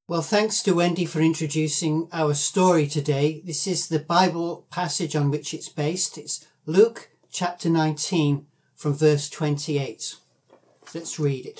Well, thanks to Wendy for introducing our story today. This is the Bible passage on which it's based. It's Luke chapter 19 from verse 28. Let's read it.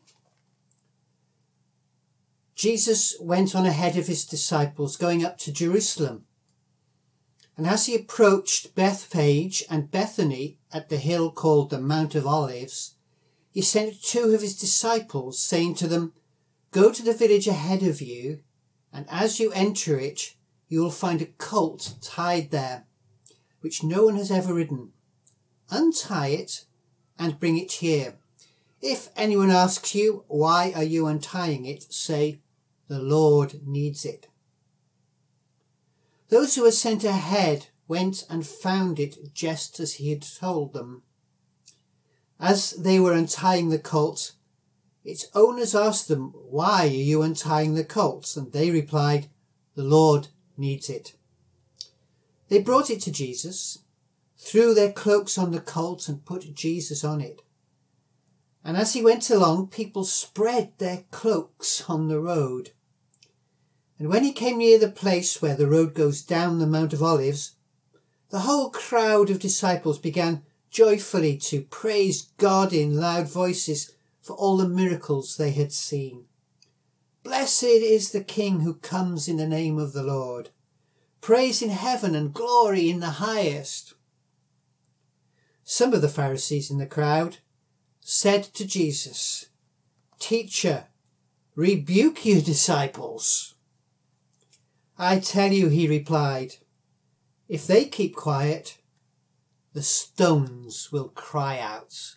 Jesus went on ahead of his disciples, going up to Jerusalem. And as he approached Bethphage and Bethany at the hill called the Mount of Olives, he sent two of his disciples, saying to them, "Go to the village ahead of you, and as you enter it, you will find a colt tied there, which no one has ever ridden. Untie it and bring it here. If anyone asks you, 'Why are you untying it?' say, 'The Lord needs it.'" Those who were sent ahead went and found it just as he had told them. As they were untying the colt, its owners asked them, "Why are you untying the colt?" And they replied, "The Lord needs it." They brought it to Jesus, threw their cloaks on the colt and put Jesus on it. And as he went along, people spread their cloaks on the road. And when he came near the place where the road goes down the Mount of Olives, the whole crowd of disciples began joyfully to praise God in loud voices for all the miracles they had seen. "Blessed is the King who comes in the name of the Lord. Praise in heaven and glory in the highest." Some of the Pharisees in the crowd said to Jesus, "Teacher, rebuke your disciples." "I tell you," he replied, "if they keep quiet, the stones will cry out."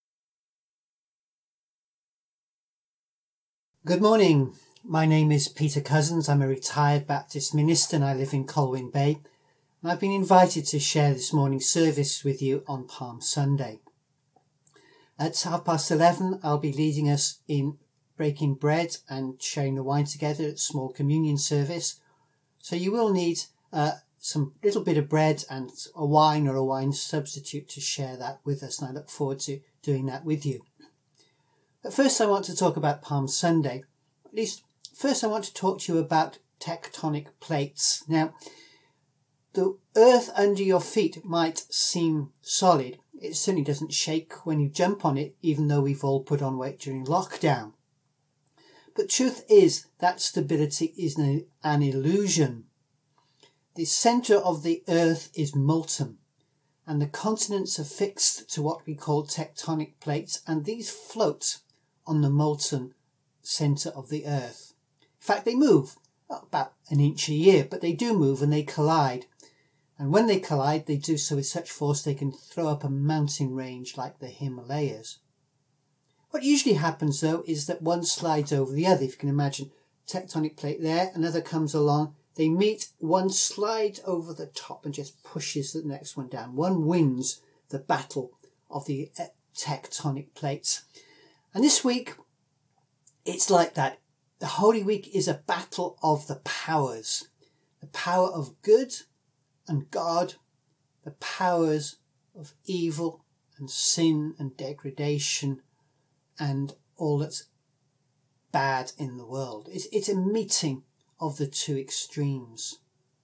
Good morning. My name is Peter Cousins. I'm a retired Baptist minister and I live in Colwyn Bay. And I've been invited to share this morning's service with you on Palm Sunday. At 11:30, I'll be leading us in breaking bread and sharing the wine together at small communion service. So you will need some little bit of bread and a wine or a wine substitute to share that with us. And I look forward to doing that with you. But first I want to talk about Palm Sunday. At least first I want to talk to you about tectonic plates. Now, the earth under your feet might seem solid. It certainly doesn't shake when you jump on it, even though we've all put on weight during lockdown. But truth is that stability is an illusion. The centre of the earth is molten, and the continents are fixed to what we call tectonic plates, and these float on the molten centre of the earth. In fact, they move about an inch a year, but they do move and they collide. And when they collide, they do so with such force they can throw up a mountain range like the Himalayas. What usually happens, though, is that one slides over the other. If you can imagine tectonic plate there, another comes along, they meet, one slides over the top and just pushes the next one down. One wins the battle of the tectonic plates. And this week, it's like that. The Holy Week is a battle of the powers. The power of good and God, the powers of evil and sin and degradation and all that's bad in the world. It's a meeting of the two extremes.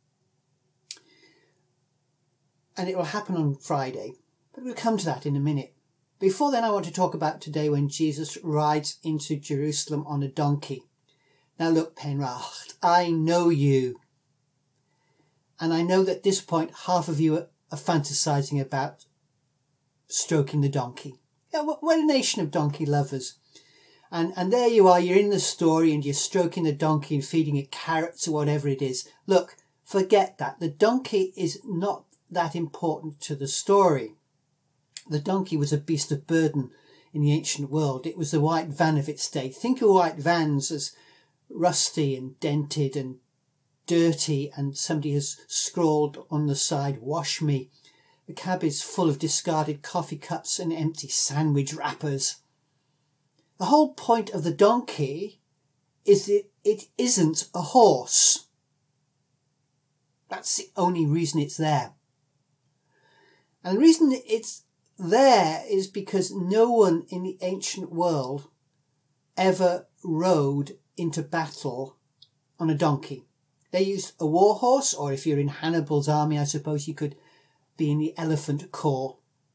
And it will happen on Friday, but we'll come to that in a minute. Before then, I want to talk about today when Jesus rides into Jerusalem on a donkey. Now look, Penrach, I know you. And I know that at this point, half of you are fantasizing about stroking the donkey. Yeah, we're a nation of donkey lovers. And there you are, you're in the story and you're stroking the donkey and feeding it carrots or whatever it is. Look, forget that. The donkey is not that important to the story. The donkey was a beast of burden in the ancient world. It was the white van of its day. Think of white vans as rusty and dented and dirty, and somebody has scrawled on the side, "Wash me." The cab is full of discarded coffee cups and empty sandwich wrappers. The whole point of the donkey is that it isn't a horse. That's the only reason it's there. And the reason it's there is because no one in the ancient world ever rode into battle on a donkey. They used a war horse, or if you're in Hannibal's army, I suppose you could be in the elephant corps.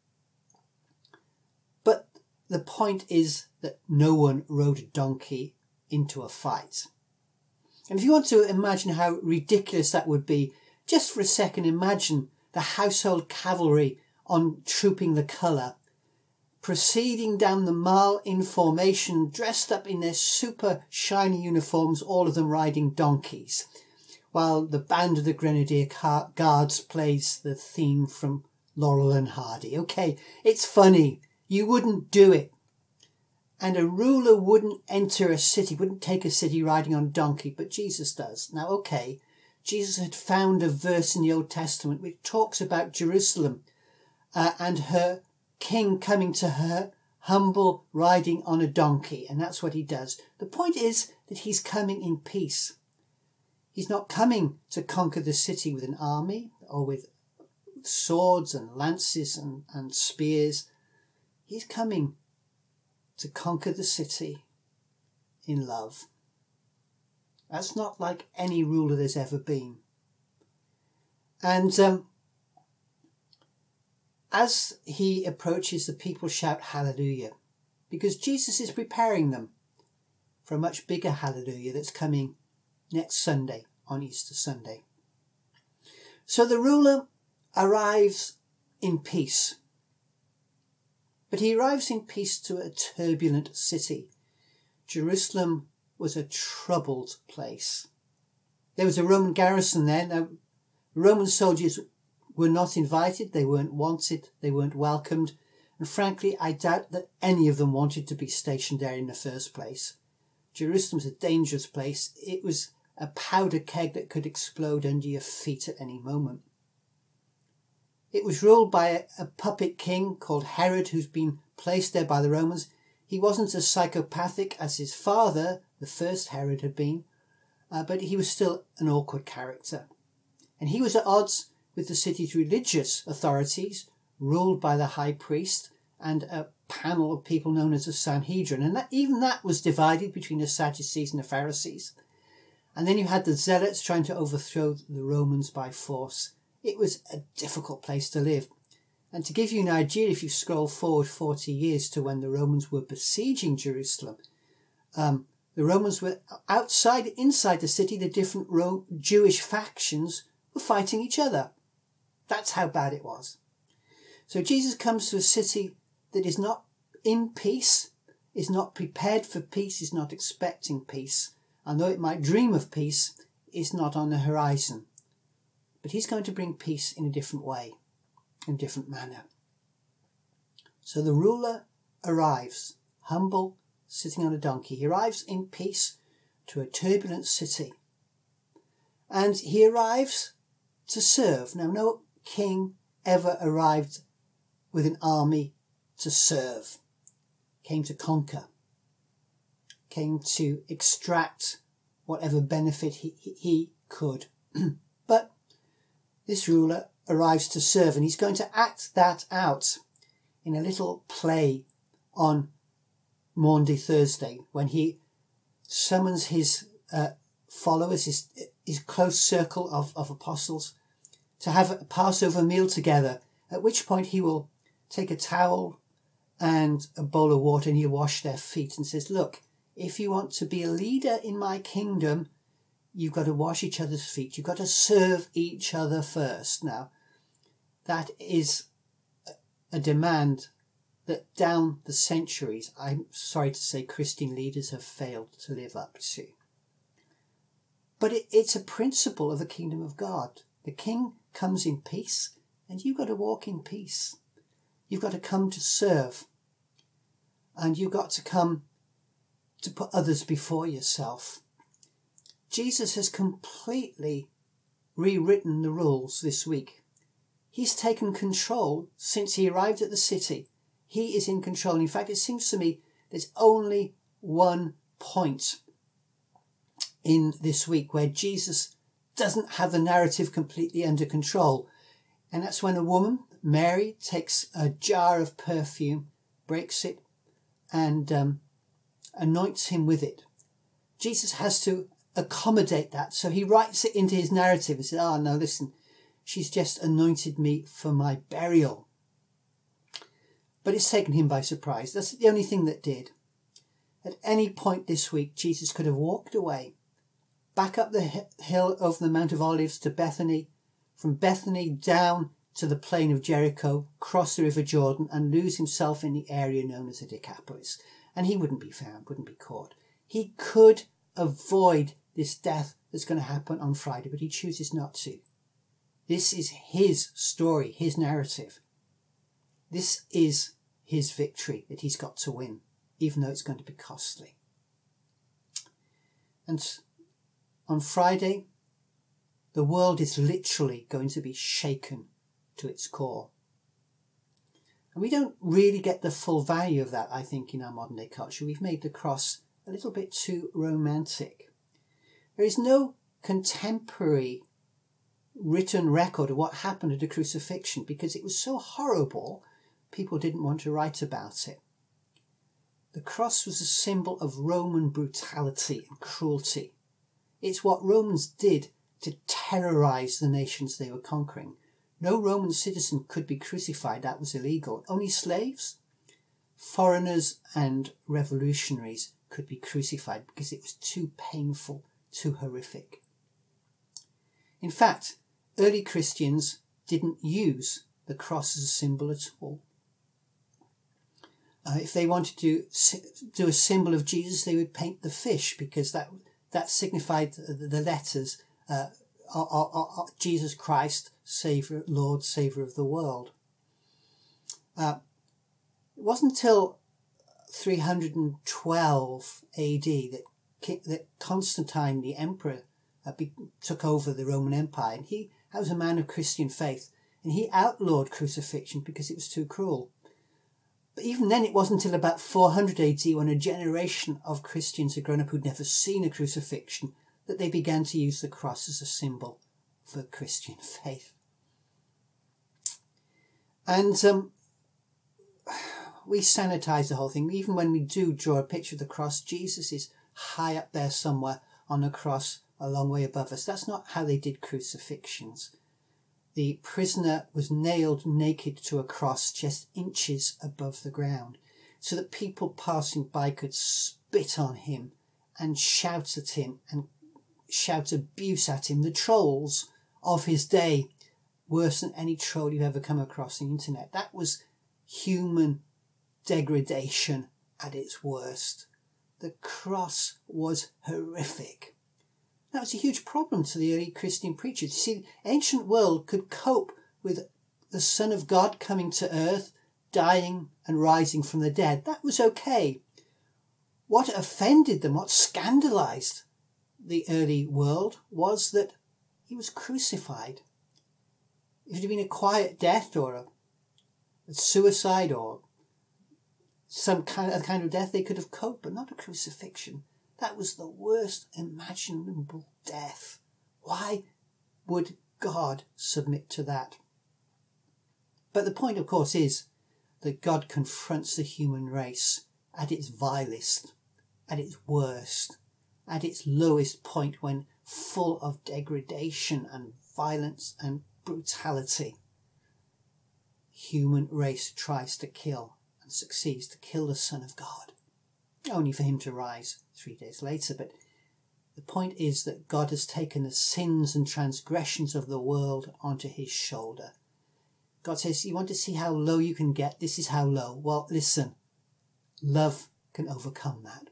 But the point is that no one rode a donkey into a fight. And if you want to imagine how ridiculous that would be, just for a second imagine the household cavalry on trooping the colour, proceeding down the mile in formation, dressed up in their super shiny uniforms, all of them riding donkeys, while the band of the Grenadier Guards plays the theme from Laurel and Hardy. Okay, it's funny. You wouldn't do it. And a ruler wouldn't enter a city, wouldn't take a city riding on a donkey, but Jesus does. Now, okay, Jesus had found a verse in the Old Testament which talks about Jerusalem and her king coming to her, humble, riding on a donkey, and that's what he does. The point is that he's coming in peace. He's not coming to conquer the city with an army or with swords and lances and spears. He's coming to conquer the city in love. That's not like any ruler there's ever been. And as he approaches, the people shout hallelujah, because Jesus is preparing them for a much bigger hallelujah that's coming next Sunday, on Easter Sunday. So the ruler arrives in peace. But he arrives in peace to a turbulent city. Jerusalem was a troubled place. There was a Roman garrison there. Now, Roman soldiers were not invited, they weren't wanted, they weren't welcomed, and frankly, I doubt that any of them wanted to be stationed there in the first place. Jerusalem's a dangerous place. It was a powder keg that could explode under your feet at any moment. It was ruled by a puppet king called Herod, who's been placed there by the Romans. He wasn't as psychopathic as his father, the first Herod, had been, but he was still an awkward character. And he was at odds with the city's religious authorities, ruled by the high priest and a panel of people known as the Sanhedrin. And even that was divided between the Sadducees and the Pharisees. And then you had the Zealots trying to overthrow the Romans by force. It was a difficult place to live. And to give you an idea, if you scroll forward 40 years to when the Romans were besieging Jerusalem, the Romans were inside the city, the different Jewish factions were fighting each other. That's how bad it was. So Jesus comes to a city that is not in peace, is not prepared for peace, is not expecting peace. And though it might dream of peace, is not on the horizon. But he's going to bring peace in a different way, in a different manner. So the ruler arrives, humble, sitting on a donkey. He arrives in peace to a turbulent city. And he arrives to serve. Now, no king ever arrived with an army to serve. Came to conquer. Came to extract whatever benefit he could. But this ruler arrives to serve, and he's going to act that out in a little play on Maundy Thursday, when he summons his followers, his close circle of apostles, to have a Passover meal together, at which point he will take a towel and a bowl of water and he'll wash their feet and says, look, if you want to be a leader in my kingdom, you've got to wash each other's feet. You've got to serve each other first. Now, that is a demand that down the centuries, I'm sorry to say, Christian leaders have failed to live up to. But it's a principle of the kingdom of God. The king comes in peace, and you've got to walk in peace. You've got to come to serve, and you've got to come to put others before yourself. Jesus has completely rewritten the rules this week. He's taken control since he arrived at the city. He is in control. In fact, it seems to me there's only one point in this week where Jesus doesn't have the narrative completely under control. And that's when a woman, Mary, takes a jar of perfume, breaks it, and anoints him with it. Jesus has to accommodate that. So he writes it into his narrative and says, "Oh, no, listen, she's just anointed me for my burial." But it's taken him by surprise. That's the only thing that did. At any point this week, Jesus could have walked away, back up the hill over the Mount of Olives to Bethany, from Bethany down to the plain of Jericho, cross the River Jordan and lose himself in the area known as the Decapolis. And he wouldn't be found, wouldn't be caught. He could avoid this death that's going to happen on Friday, but he chooses not to. This is his story, his narrative. This is his victory that he's got to win, even though it's going to be costly. And on Friday, the world is literally going to be shaken to its core. And we don't really get the full value of that, I think, in our modern day culture. We've made the cross a little bit too romantic. There is no contemporary written record of what happened at the crucifixion because it was so horrible, people didn't want to write about it. The cross was a symbol of Roman brutality and cruelty. It's what Romans did to terrorize the nations they were conquering. No Roman citizen could be crucified. That was illegal. Only slaves, foreigners and revolutionaries could be crucified because it was too painful, too horrific. In fact, early Christians didn't use the cross as a symbol at all. If they wanted to do a symbol of Jesus, they would paint the fish because that signified the letters Jesus Christ, Saviour, Lord, Saviour of the world. It wasn't until 312 AD that Constantine, the emperor, took over the Roman Empire. And he was a man of Christian faith, and he outlawed crucifixion because it was too cruel. But even then, it wasn't until about 400 AD, when a generation of Christians had grown up who'd never seen a crucifixion, that they began to use the cross as a symbol for Christian faith. And we sanitize the whole thing. Even when we do draw a picture of the cross, Jesus is high up there somewhere on a cross a long way above us. That's not how they did crucifixions. The prisoner was nailed naked to a cross just inches above the ground, so that people passing by could spit on him and shout at him and shout abuse at him. The trolls of his day, worse than any troll you've ever come across on the internet. That was human degradation at its worst. The cross was horrific. That was a huge problem to the early Christian preachers. You see, the ancient world could cope with the Son of God coming to earth, dying and rising from the dead. That was okay. What offended them, what scandalized the early world, was that he was crucified. If it had been a quiet death or a suicide or some kind of death, they could have coped, but not a crucifixion. That was the worst imaginable death. Why would God submit to that? But the point, of course, is that God confronts the human race at its vilest, at its worst, at its lowest point, when full of degradation and violence and brutality. Human race tries to kill and succeeds to kill the Son of God, only for him to rise 3 days later. But the point is that God has taken the sins and transgressions of the world onto his shoulder. God says, you want to see how low you can get? This is how low. Well, listen, love can overcome that.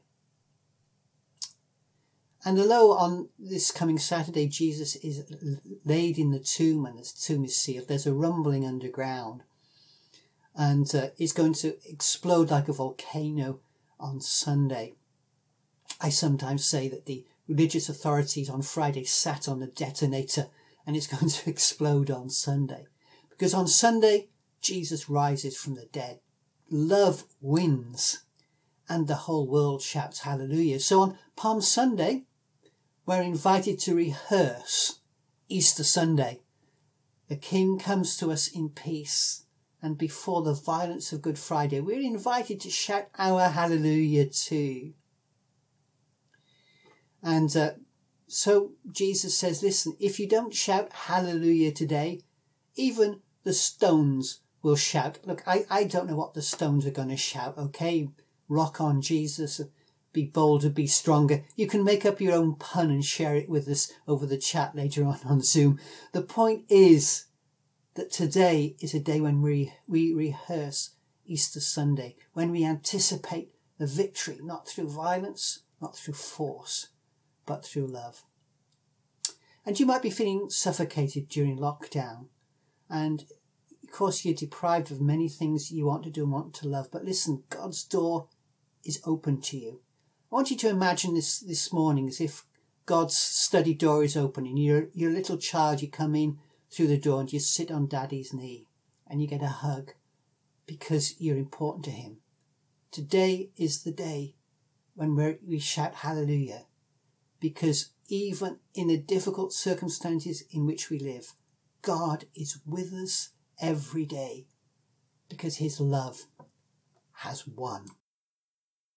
And although on this coming Saturday, Jesus is laid in the tomb and the tomb is sealed, there's a rumbling underground, and it's going to explode like a volcano on Sunday. I sometimes say that the religious authorities on Friday sat on the detonator, and it's going to explode on Sunday. Because on Sunday, Jesus rises from the dead. Love wins, and the whole world shouts hallelujah. So on Palm Sunday, we're invited to rehearse Easter Sunday. The King comes to us in peace, and before the violence of Good Friday, we're invited to shout our hallelujah too. And So Jesus says, listen, if you don't shout hallelujah today, even the stones will shout. Look, I don't know what the stones are going to shout, okay? Rock on, Jesus. Be bolder, be stronger. You can make up your own pun and share it with us over the chat later on Zoom. The point is that today is a day when we rehearse Easter Sunday, when we anticipate the victory, not through violence, not through force, but through love. And you might be feeling suffocated during lockdown, and of course you're deprived of many things you want to do and want to love. But listen, God's door is open to you. I want you to imagine this morning as if God's study door is open and you're a little child. You come in through the door and you sit on daddy's knee and you get a hug because you're important to him. Today is the day when we shout hallelujah, because even in the difficult circumstances in which we live, God is with us every day because his love has won.